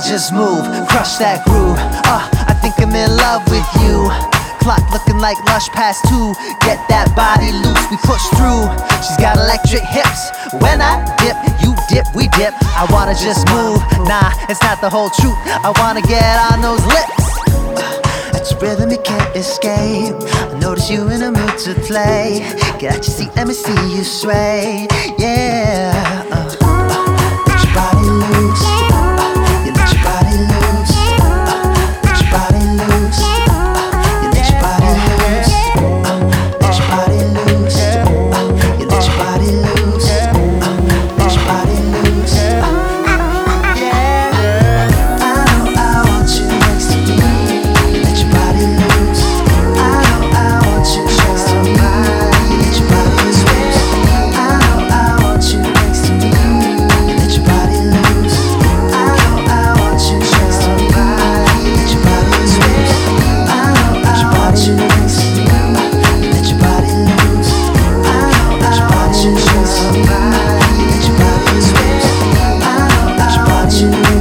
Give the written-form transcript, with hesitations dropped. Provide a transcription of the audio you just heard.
just move, crush that groove. I think I'm in love with you. Clock looking like lush past 2. Get that body loose, we push through. She's got electric hips. When I dip, you dip, we dip. I wanna just move, nah, it's not the whole truth. I wanna get on those lips. It's a rhythm you can't escape. I notice you in a mood to play. Get out your seat, let me see you sway. Yeah, let your body loose. You let your body loose. Let your body loose. You let your body loose. Let your body loose. You let your body loose. Let your body loose. Yeah, I want you next to me. Let your body loose. I want you next to me. Let your body loose. I want you next to me. Let your body loose. I want you next to me. Let your body loose. I want you next to me. Let your body loose. I want you next to me. Let your body loose. I want you.